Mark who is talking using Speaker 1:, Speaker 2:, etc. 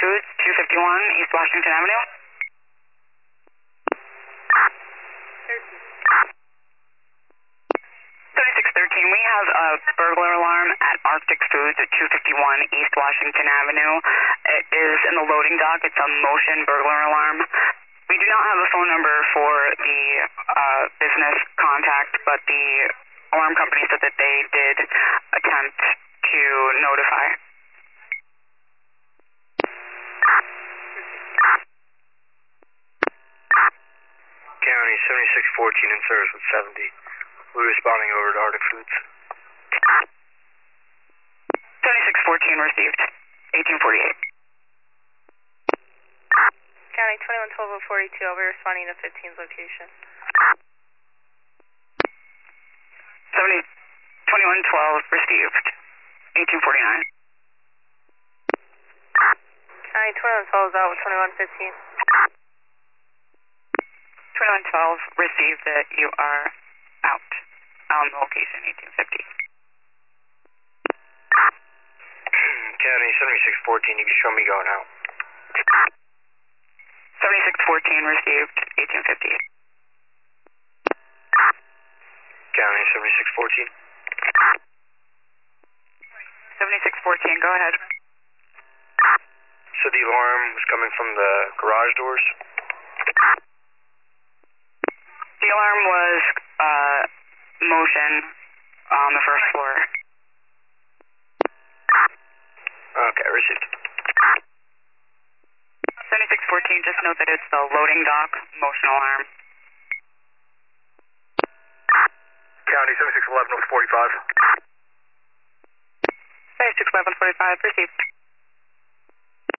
Speaker 1: Foods, 251 East Washington Avenue. 7613, we have a burglar alarm at Arctic Foods at 251 East Washington Avenue. It is in the loading dock. It's a motion burglar alarm. We do not have a phone number for the business contact, but the alarm company said that they did attempt to notify.
Speaker 2: County 7614 in service with 70. We're responding over to Arctic Foods.
Speaker 1: 7614 received. 1848.
Speaker 3: County 2112-042, I'll be responding to 15's location.
Speaker 1: 2112 received. 1849.
Speaker 3: County 2112 is out with 2115.
Speaker 1: 2112 received that you are out on the location 1850.
Speaker 2: County 7614, you can show me going out.
Speaker 1: 7614 received 1850.
Speaker 2: County 7614.
Speaker 1: 7614, go ahead.
Speaker 2: So the alarm was coming from the garage doors?
Speaker 1: The alarm was motion on the first floor.
Speaker 2: Okay, received.
Speaker 1: 7614, just note that it's the loading dock motion alarm.
Speaker 2: County 7611 with 45.
Speaker 1: 761145 received.